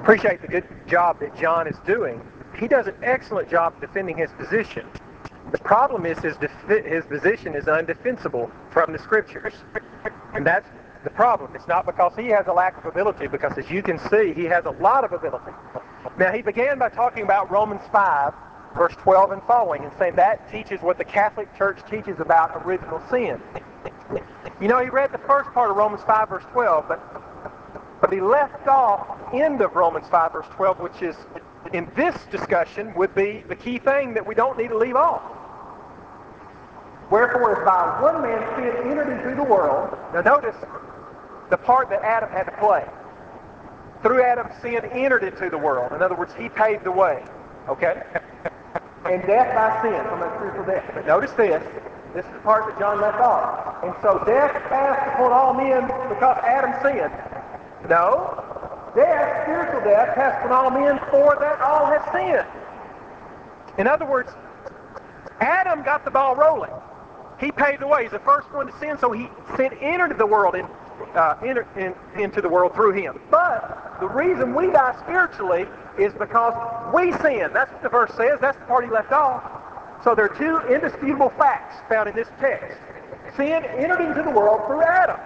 Appreciate the good job that John is doing. He does an excellent job defending his position. The problem is his position is undefensible from the Scriptures. And that's the problem. It's not because he has a lack of ability, because as you can see, he has a lot of ability. Now, he began by talking about Romans 5, verse 12 and following, and saying that teaches what the Catholic Church teaches about original sin. You know, he read the first part of Romans 5, verse 12, but he left off end of Romans 5, verse 12, which is, in this discussion, would be the key thing that we don't need to leave off. Wherefore, as by one man sin entered into the world. Now notice the part that Adam had to play. Through Adam, sin entered into the world. In other words, he paved the way. Okay? And death by sin, from that spiritual death. But notice this. This is the part that John left off. And so death passed upon all men because Adam sinned. No. Death, spiritual death, passed upon all men for that all have sinned. In other words, Adam got the ball rolling. He paved the way. He's the first one to sin, so sin entered the world into the world through him. But the reason we die spiritually is because we sin. That's what the verse says. That's the part he left off. So there are two indisputable facts found in this text. Sin entered into the world through Adam,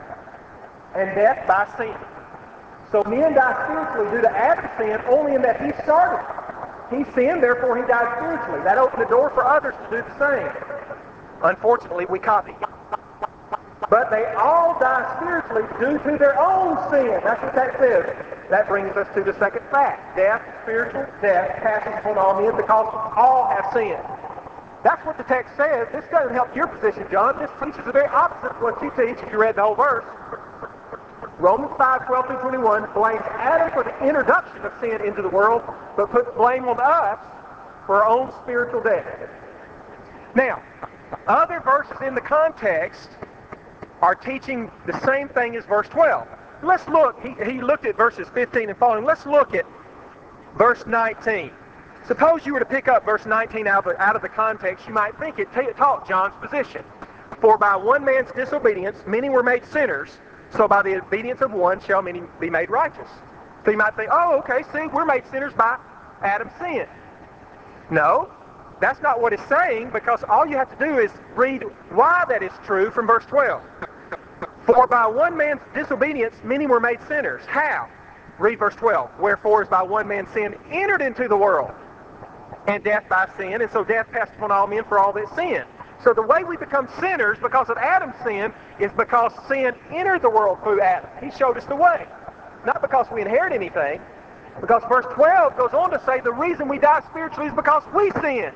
and death by sin. So men die spiritually due to Adam's sin only in that he started. He sinned, therefore he died spiritually. That opened the door for others to do the same. Unfortunately, we copy. But they all die spiritually due to their own sin. That's what that says. That brings us to the second fact. Death, spiritual death, passes upon all men because all have sinned. That's what the text says. This doesn't help your position, John. This teaches the very opposite of what you teach if you read the whole verse. Romans 5, 12 through 21 blames Adam for the introduction of sin into the world, but puts blame on us for our own spiritual death. Now, other verses in the context are teaching the same thing as verse 12. Let's look. He looked at verses 15 and following. Let's look at verse 19. Suppose you were to pick up verse 19 out of the context, you might think it taught John's position. For by one man's disobedience, many were made sinners, so by the obedience of one shall many be made righteous. So you might think, oh, okay, see, we're made sinners by Adam's sin. No, that's not what it's saying, because all you have to do is read why that is true from verse 12. For by one man's disobedience, many were made sinners. How? Read verse 12. Wherefore, as by one man's sin entered into the world, and death by sin, and so death passed upon all men for all that sin. So the way we become sinners because of Adam's sin is because sin entered the world through Adam. He showed us the way. Not because we inherit anything, because verse 12 goes on to say the reason we die spiritually is because we sin.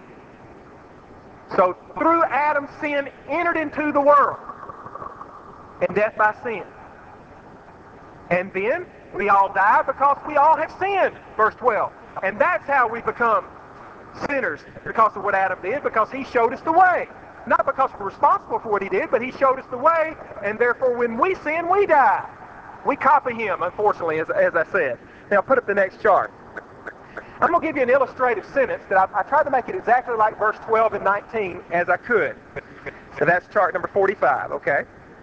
So through Adam, sin entered into the world, and death by sin. And then we all die because we all have sinned, verse 12. And that's how we become sinners, because of what Adam did, because he showed us the way. Not because we're responsible for what he did, but he showed us the way, and therefore when we sin, we die. We copy him, unfortunately, as I said. Now put up the next chart. I'm going to give you an illustrative sentence that I tried to make it exactly like verse 12 and 19 as I could. So that's chart number 45, okay?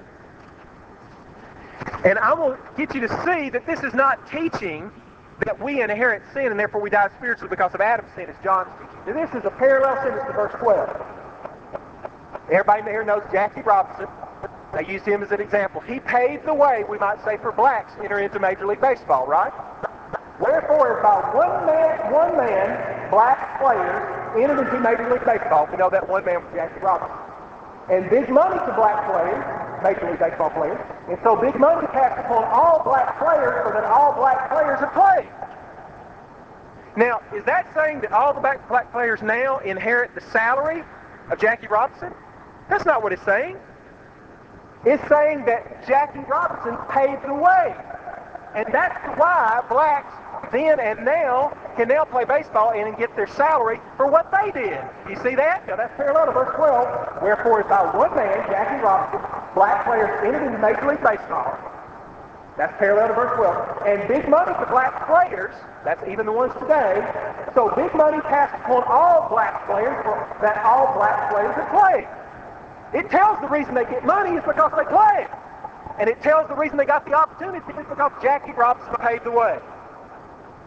And I will get you to see that this is not teaching that we inherit sin and therefore we die spiritually because of Adam's sin, as John is teaching. Now, this is a parallel sentence to verse 12. Everybody in here knows Jackie Robinson. They used him as an example. He paved the way, we might say, for blacks to enter into Major League Baseball, right? Wherefore, as by one man, black players entered into Major League Baseball. We know that one man was Jackie Robinson. And big money to black players, Major League Baseball players. And so big money passed upon all black players so that all black players have played. Now, is that saying that all the black players now inherit the salary of Jackie Robinson? That's not what it's saying. It's saying that Jackie Robinson paved the way. And that's why blacks then and now can now play baseball and get their salary for what they did. You see that? Now that's parallel to verse 12. Wherefore, as by one man, Jackie Robinson, black players entered into Major League Baseball. That's parallel to verse 12. And big money to black players, that's even the ones today. So big money passed upon all black players that all black players have played. It tells the reason they get money is because they play. And it tells the reason they got the opportunity is because Jackie Robinson paved the way.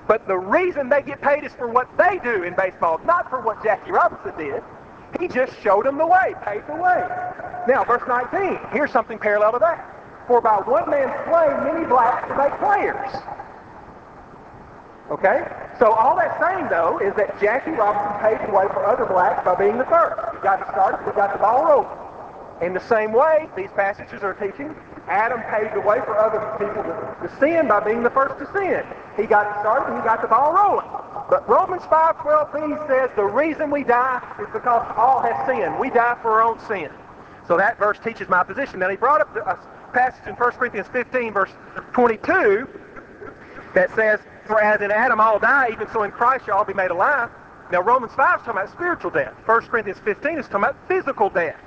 But the reason they get paid is for what they do in baseball, not for what Jackie Robinson did. He just showed them the way, paved the way. Now, verse 19, here's something parallel to that. For by one man's play, many blacks to make players. Okay? So all that's saying, though, is that Jackie Robinson paved the way for other blacks by being the first. He got it started, he got the ball rolling. In the same way, these passages are teaching, Adam paved the way for other people to sin by being the first to sin. He got it started, he got the ball rolling. But Romans 5:12b says the reason we die is because all have sinned. We die for our own sin. So that verse teaches my position. Now he brought up a passage in 1 Corinthians 15, verse 22, that says, for as in Adam all die, even so in Christ shall all be made alive. Now Romans 5 is talking about spiritual death. 1 Corinthians 15 is talking about physical death.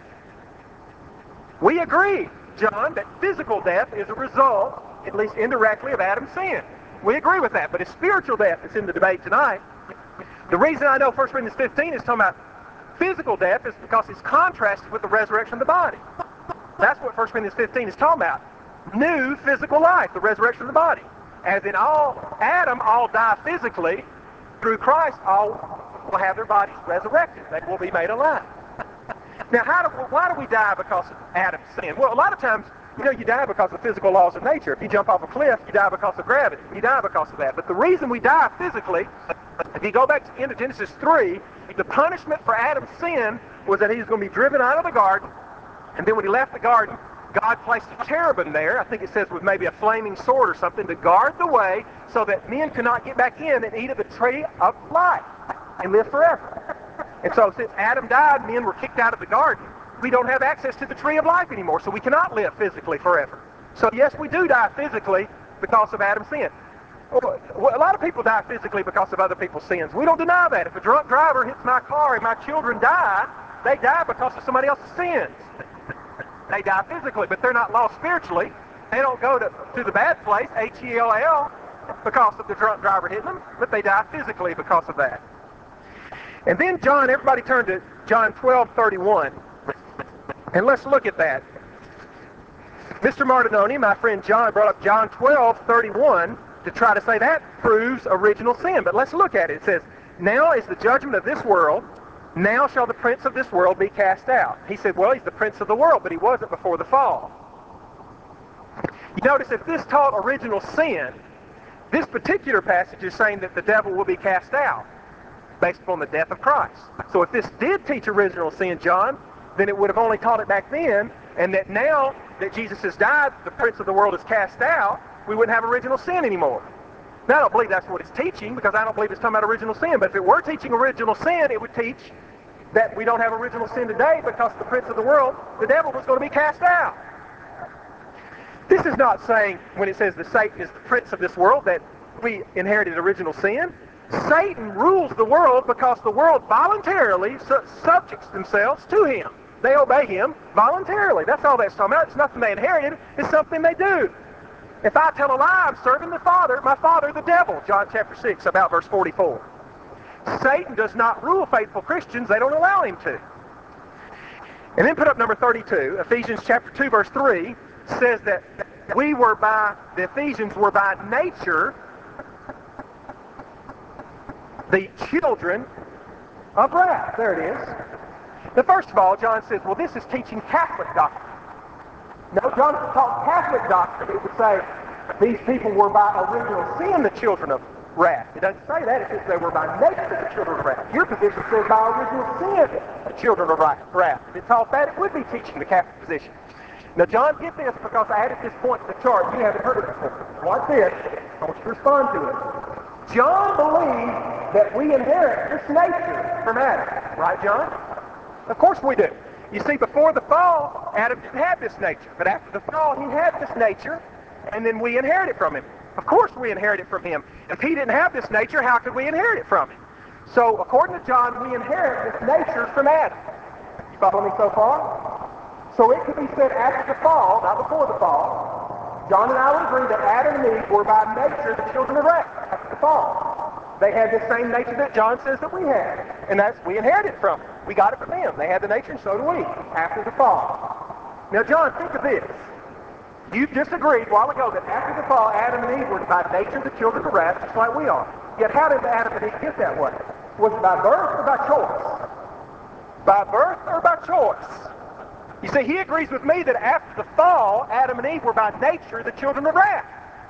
We agree, John, that physical death is a result, at least indirectly, of Adam's sin. We agree with that, but it's spiritual death that's in the debate tonight. The reason I know 1 Corinthians 15 is talking about physical death is because it's contrasted with the resurrection of the body. That's what 1 Corinthians 15 is talking about. New physical life, the resurrection of the body. As in Adam all die physically, through Christ all will have their bodies resurrected. They will be made alive. Now, why do we die because of Adam's sin? Well, a lot of times, you die because of physical laws of nature. If you jump off a cliff, you die because of gravity. You die because of that. But the reason we die physically, if you go back to the end of Genesis 3, the punishment for Adam's sin was that he was going to be driven out of the garden. And then when he left the garden, God placed a cherubim there, I think it says with maybe a flaming sword or something, to guard the way so that men could not get back in and eat of the tree of life and live forever. And so since Adam died, men were kicked out of the garden. We don't have access to the tree of life anymore, so we cannot live physically forever. So yes, we do die physically because of Adam's sin. Well, a lot of people die physically because of other people's sins. We don't deny that. If a drunk driver hits my car and my children die, they die because of somebody else's sins. They die physically, but they're not lost spiritually. They don't go to the bad place, H-E-L-L, because of the drunk driver hitting them, but they die physically because of that. And then John, everybody turn to John 12:31, and let's look at that. Mr. Martinoni, my friend John, brought up John 12:31 to try to say that proves original sin, but let's look at it. It says, now is the judgment of this world, now shall the prince of this world be cast out. He said, well, he's the prince of the world, but he wasn't before the fall. You notice if this taught original sin, this particular passage is saying that the devil will be cast out based upon the death of Christ. So if this did teach original sin, John, then it would have only taught it back then, and that now that Jesus has died, the prince of the world is cast out, we wouldn't have original sin anymore. Now, I don't believe that's what it's teaching, because I don't believe it's talking about original sin. But if it were teaching original sin, it would teach that we don't have original sin today because the prince of the world, the devil, was going to be cast out. This is not saying, when it says that Satan is the prince of this world, that we inherited original sin. Satan rules the world because the world voluntarily subjects themselves to him. They obey him voluntarily. That's all that's talking about. It's nothing they inherited. It's something they do. If I tell a lie, I'm serving the Father, my Father the devil, John chapter 6, about verse 44. Satan does not rule faithful Christians. They don't allow him to. And then put up number 32. Ephesians chapter 2, verse 3 says that the Ephesians were by nature the children of wrath. There it is. Now, first of all, John says, well, this is teaching Catholic doctrine. No, John taught Catholic doctrine. It would say these people were by original sin the children of wrath. It doesn't say that. It says they were by nature the children of wrath. Your position says by original sin the children of wrath. If it taught that, it would be teaching the Catholic position. Now, John, get this, because I added this point to the chart. You haven't heard it before. Watch this. I want you to respond to it. John believed that we inherit this nature from Adam. Right, John? Of course we do. You see, before the fall, Adam didn't have this nature. But after the fall, he had this nature, and then we inherit it from him. Of course we inherit it from him. If he didn't have this nature, how could we inherit it from him? So, according to John, we inherit this nature from Adam. You follow me so far? So it could be said after the fall, not before the fall. John and I would agree that Adam and Eve were by nature the children of wrath after the fall. They had the same nature that John says that we had. And that's, we inherited it from them. We got it from them. They had the nature, and so do we, after the fall. Now, John, think of this. You've just agreed a while ago that after the fall, Adam and Eve were by nature the children of wrath, just like we are. Yet how did Adam and Eve get that way? Was it by birth or by choice? By birth or by choice? You see, he agrees with me that after the fall, Adam and Eve were by nature the children of wrath.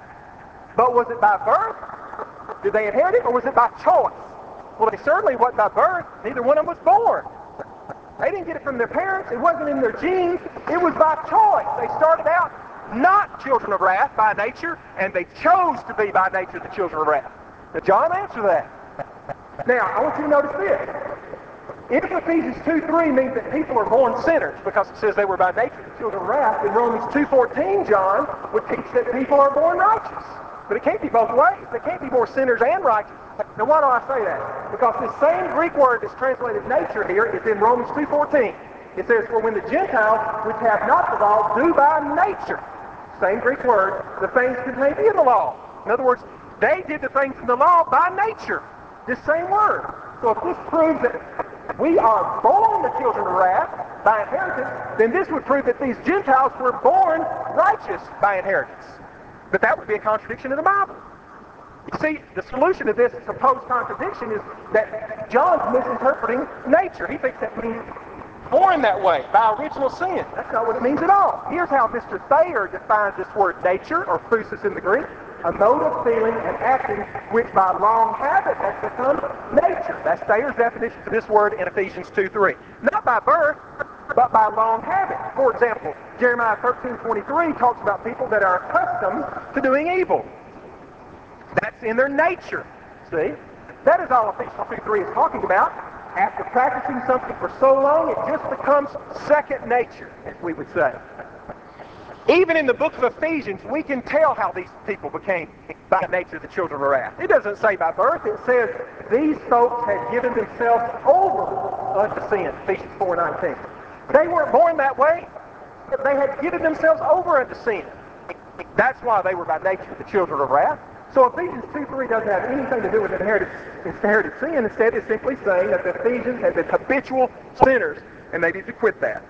But was it by birth? Did they inherit it, or was it by choice? Well, they certainly wasn't by birth. Neither one of them was born. They didn't get it from their parents. It wasn't in their genes. It was by choice. They started out not children of wrath by nature, and they chose to be by nature the children of wrath. Now, John, answer that. Now, I want you to notice this. If Ephesians 2:3 means that people are born sinners because it says they were by nature the children of wrath, then Romans 2:14, John, would teach that people are born righteous. But it can't be both ways. They can't be more sinners and righteous. Now, why do I say that? Because this same Greek word that's translated nature here is in Romans 2:14. It says, for when the Gentiles, which have not the law, do by nature, same Greek word, the things contained in the law. In other words, they did the things in the law by nature. This same word. So if this proves that we are born the children of wrath by inheritance, then this would prove that these Gentiles were born righteous by inheritance. But that would be a contradiction in the Bible. You see, the solution to this supposed contradiction is that John's misinterpreting nature. He thinks that means born that way, by original sin. That's not what it means at all. Here's how Mr. Thayer defines this word nature, or phusis in the Greek: a mode of feeling and acting which by long habit has become nature. That's Thayer's definition for this word in Ephesians 2:3. Not by birth, but by long habit. For example, Jeremiah 13:23 talks about people that are accustomed to doing evil. That's in their nature. See? That is all Ephesians 2:3 is talking about. After practicing something for so long, it just becomes second nature, as we would say. Even in the book of Ephesians, we can tell how these people became by nature the children of wrath. It doesn't say by birth. It says these folks had given themselves over unto sin, Ephesians 4:19. They weren't born that way. They had given themselves over unto sin. That's why they were by nature the children of wrath. So Ephesians 2:3 doesn't have anything to do with inherited sin. Instead, it's simply saying that the Ephesians had been habitual sinners, and they need to quit that.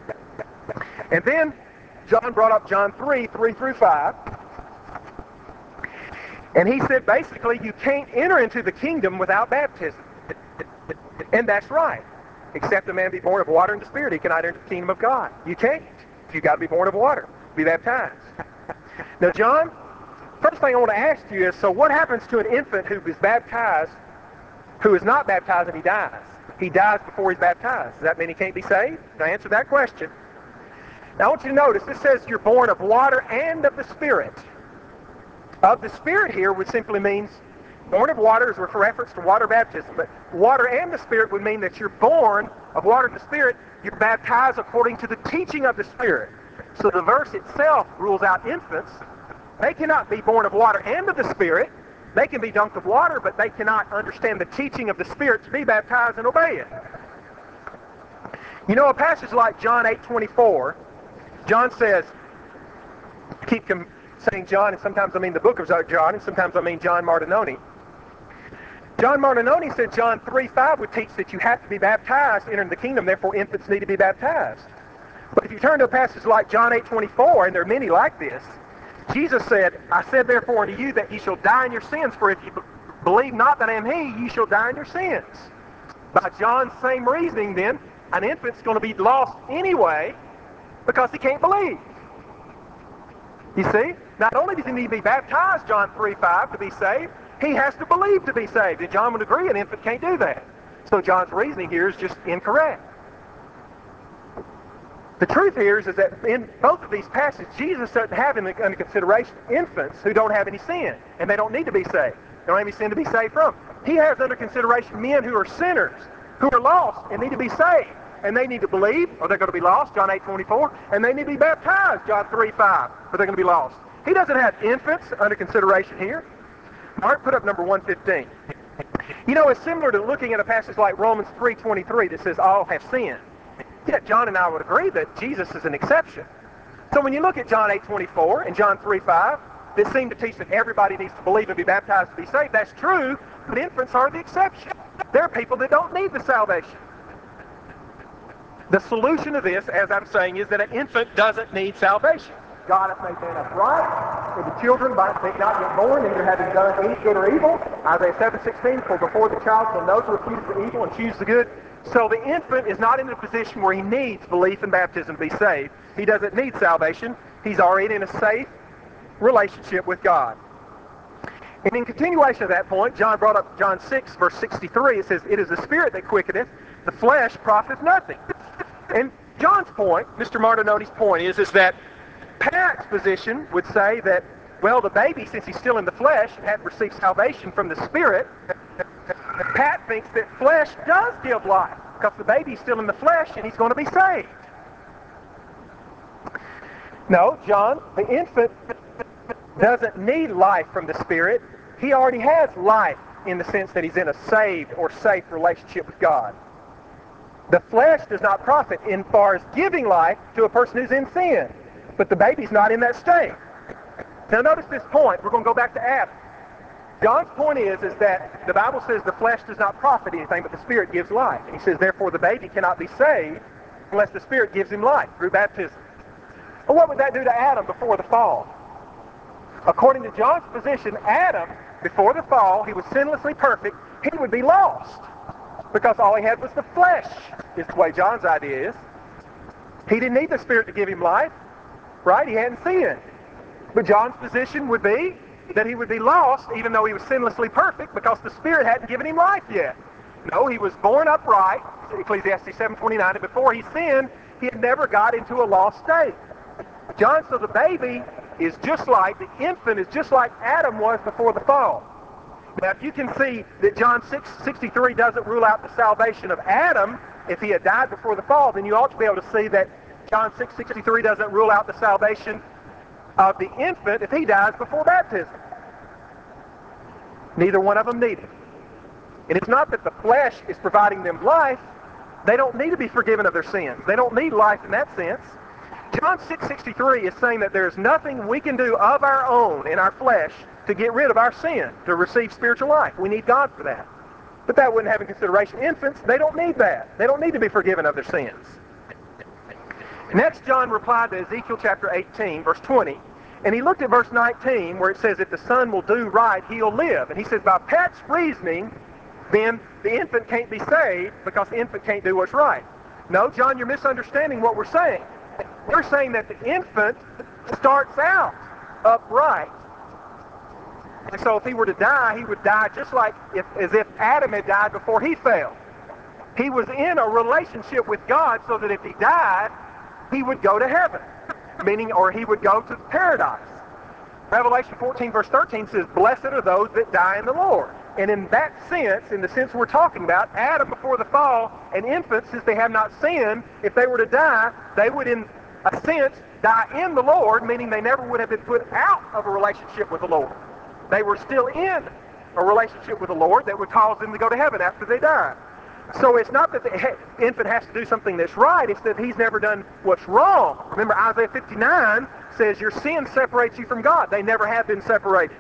And then John brought up John 3:3-5. And he said, basically, you can't enter into the kingdom without baptism. And that's right. Except a man be born of water and the Spirit, he cannot enter the kingdom of God. You can't. You've got to be born of water, be baptized. Now, John, first thing I want to ask you is, so what happens to an infant who is baptized, who is not baptized, and he dies? He dies before he's baptized. Does that mean he can't be saved? Now, answer that question. Now, I want you to notice, this says you're born of water and of the Spirit. Of the Spirit here would simply means, born of water is a reference to water baptism, but water and the Spirit would mean that you're born of water and the Spirit. You're baptized according to the teaching of the Spirit. So the verse itself rules out infants. They cannot be born of water and of the Spirit. They can be dunked of water, but they cannot understand the teaching of the Spirit to be baptized and obey it. You know, a passage like John 8:24, John says, keep saying John, and sometimes I mean the book of John, and sometimes I mean John Martinoni. John Martinoni said John 3:5 would teach that you have to be baptized to enter the kingdom, therefore infants need to be baptized. But if you turn to a passage like John 8:24, and there are many like this, Jesus said, I said therefore unto you that ye shall die in your sins, for if you believe not that I am he, ye shall die in your sins. By John's same reasoning then, an infant's going to be lost anyway because he can't believe. You see? Not only does he need to be baptized, John 3:5, to be saved, he has to believe to be saved. And John would agree an infant can't do that. So John's reasoning here is just incorrect. The truth here is that in both of these passages, Jesus doesn't have under consideration infants who don't have any sin, and they don't need to be saved. They don't have any sin to be saved from. He has under consideration men who are sinners, who are lost and need to be saved. And they need to believe, or they're going to be lost, John 8:24, and they need to be baptized, John 3:5, or they're going to be lost. He doesn't have infants under consideration here. Mark, put up number 115. You know, it's similar to looking at a passage like Romans 3:23 that says all have sinned. Yet John and I would agree that Jesus is an exception. So when you look at John 8:24 and John 3:5, that seem to teach that everybody needs to believe and be baptized to be saved, that's true, but infants are the exception. There are people that don't need the salvation. The solution to this, as I'm saying, is that an infant doesn't need salvation. God hath made man upright, for the children might not yet born, neither having done any good or evil. Isaiah 7:16, for before the child shall know to refuse the evil and choose the good. So the infant is not in a position where he needs belief and baptism to be saved. He doesn't need salvation. He's already in a safe relationship with God. And in continuation of that point, John brought up John 6, verse 63. It says, it is the Spirit that quickeneth, the flesh profiteth nothing. And John's point, Mr. Martinoni's point, is that Pat's position would say that, well, the baby, since he's still in the flesh and hadn't received salvation from the Spirit, Pat thinks that flesh does give life, because the baby's still in the flesh and he's going to be saved. No, John, the infant doesn't need life from the Spirit. He already has life in the sense that he's in a saved or safe relationship with God. The flesh does not profit in far as giving life to a person who's in sin, but the baby's not in that state. Now notice this point. We're going to go back to Adam. John's point is that the Bible says the flesh does not profit anything, but the Spirit gives life. And he says, therefore, the baby cannot be saved unless the Spirit gives him life through baptism. Well, what would that do to Adam before the fall? According to John's position, Adam, before the fall, he was sinlessly perfect. He would be lost because all he had was the flesh, is the way John's idea is. He didn't need the Spirit to give him life, right? He hadn't sinned. But John's position would be that he would be lost even though he was sinlessly perfect because the Spirit hadn't given him life yet. No, he was born upright, Ecclesiastes 7:29, and before he sinned, he had never got into a lost state. John, so the baby is just like, the infant is just like Adam was before the fall. Now, if you can see that John 6:63 doesn't rule out the salvation of Adam if he had died before the fall, then you ought to be able to see that John 6:63 doesn't rule out the salvation of the infant if he dies before baptism. Neither one of them need it. And it's not that the flesh is providing them life. They don't need to be forgiven of their sins. They don't need life in that sense. John 6:63 is saying that there's nothing we can do of our own in our flesh to get rid of our sin, to receive spiritual life. We need God for that. But that wouldn't have in consideration infants. They don't need that. They don't need to be forgiven of their sins. Next, John replied to Ezekiel chapter 18, verse 20, and he looked at verse 19 where it says, if the son will do right, he'll live. And he says, by Pat's reasoning, then the infant can't be saved because the infant can't do what's right. No, John, you're misunderstanding what we're saying. We're saying that the infant starts out upright. And so if he were to die, he would die just like as if Adam had died before he fell. He was in a relationship with God so that if he died, he would go to heaven, meaning, or he would go to paradise. Revelation 14 verse 13 says, blessed are those that die in the Lord. And in that sense, in the sense we're talking about, Adam before the fall and infants, since they have not sinned, if they were to die, they would in a sense die in the Lord, meaning they never would have been put out of a relationship with the Lord. They were still in a relationship with the Lord that would cause them to go to heaven after they died. So it's not that the infant has to do something that's right, it's that he's never done what's wrong. Remember, Isaiah 59 says your sin separates you from God. They never have been separated.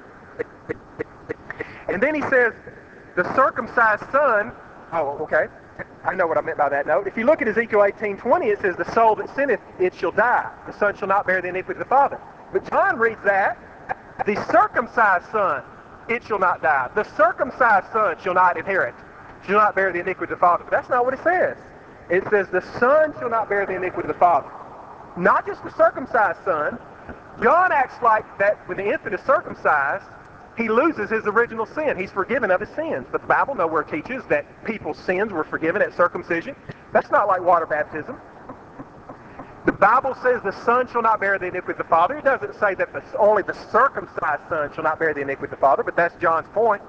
And then he says, the circumcised son, oh, okay, I know what I meant by that note. If you look at Ezekiel 18:20, it says, the soul that sinneth, it shall die. The son shall not bear the iniquity of the father. But John reads that, the circumcised son, it shall not die. The circumcised son shall not inherit, shall not bear the iniquity of the father. But that's not what it says. It says the son shall not bear the iniquity of the father. Not just the circumcised son. John acts like that when the infant is circumcised, he loses his original sin. He's forgiven of his sins. But the Bible nowhere teaches that people's sins were forgiven at circumcision. That's not like water baptism. The Bible says the son shall not bear the iniquity of the father. It doesn't say that only the circumcised son shall not bear the iniquity of the father, but that's John's point.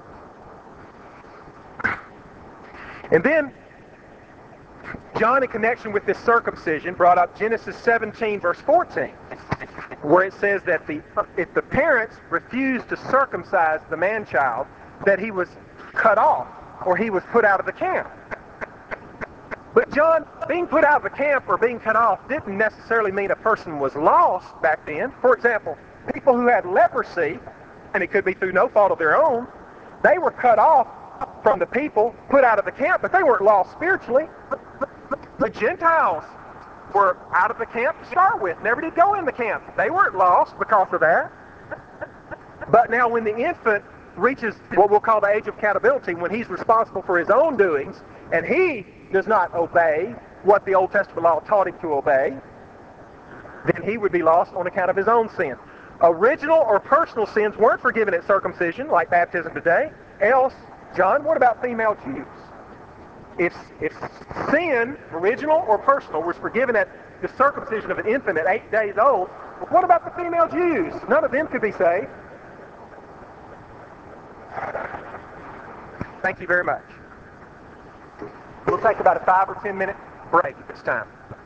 And then, John, in connection with this circumcision, brought up Genesis 17, verse 14, where it says that if the parents refused to circumcise the man-child, that he was cut off, or he was put out of the camp. But John, being put out of the camp or being cut off didn't necessarily mean a person was lost back then. For example, people who had leprosy, and it could be through no fault of their own, they were cut off from the people, put out of the camp, but they weren't lost spiritually. The Gentiles were out of the camp to start with, never did go in the camp. They weren't lost because of that. But now when the infant reaches what we'll call the age of accountability, when he's responsible for his own doings, and he does not obey what the Old Testament law taught him to obey, then he would be lost on account of his own sin. Original or personal sins weren't forgiven at circumcision, like baptism today. Else, John, what about female Jews? If sin, original or personal, was forgiven at the circumcision of an infant at 8 days old, what about the female Jews? None of them could be saved. Thank you very much. We'll take about a 5 or 10 minute break at this time.